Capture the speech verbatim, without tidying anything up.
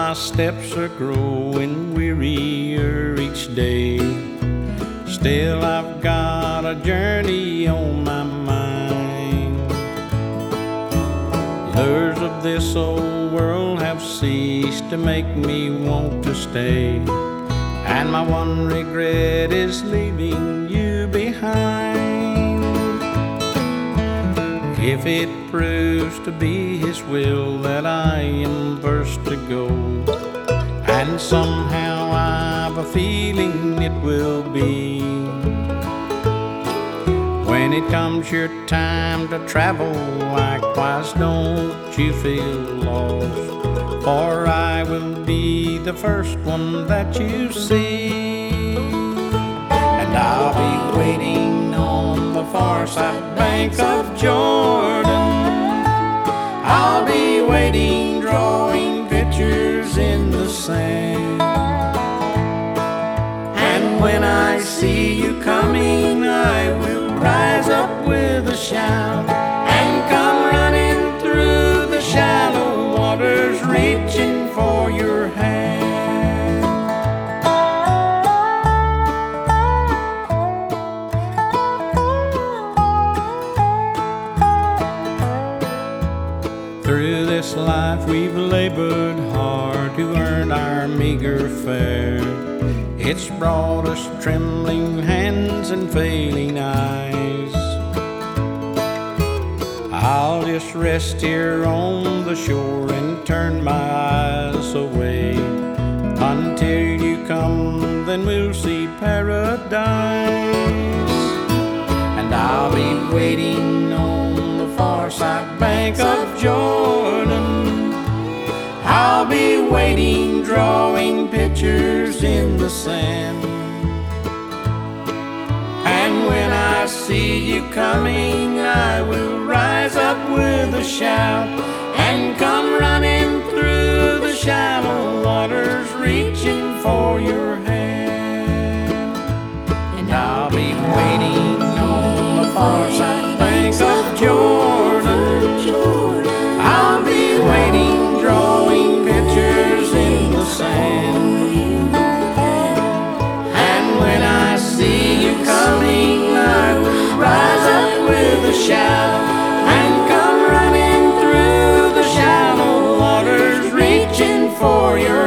my steps are growing wearier each day, still I've got a journey on my mind. Lures of this old world have ceased to make me want to stay, and my one regret is leaving you behind. If it proves to be His will that I am first to go, and somehow I've a feeling it will be, when it comes your time to travel, likewise don't you feel lost, for I will be the first one that you see. And I'll be waiting on the far side bank of Jordan. I'll be waiting, drawing pictures in the sand. And when I see you coming, I will rise up with a shout and come running through the shallow waters, reaching for your hand. Through this life we've labored hard to earn our meager fare. It's brought us trembling hands and failing eyes. I'll just rest here on the shore and turn my eyes away until you come, then we'll see paradise. And I'll be waiting on the far side bank of Jordan. I'll be waiting, drawing pictures in the sand. And when I see you coming, I will rise up with a shout and come running through the shallow waters, reaching for your hand. And I'll be waiting on the far side bank of Jordan. I'll be waiting, drawing pictures in the sand. And when I see you coming, I will rise up with a shout and come running through the shallow waters, reaching for your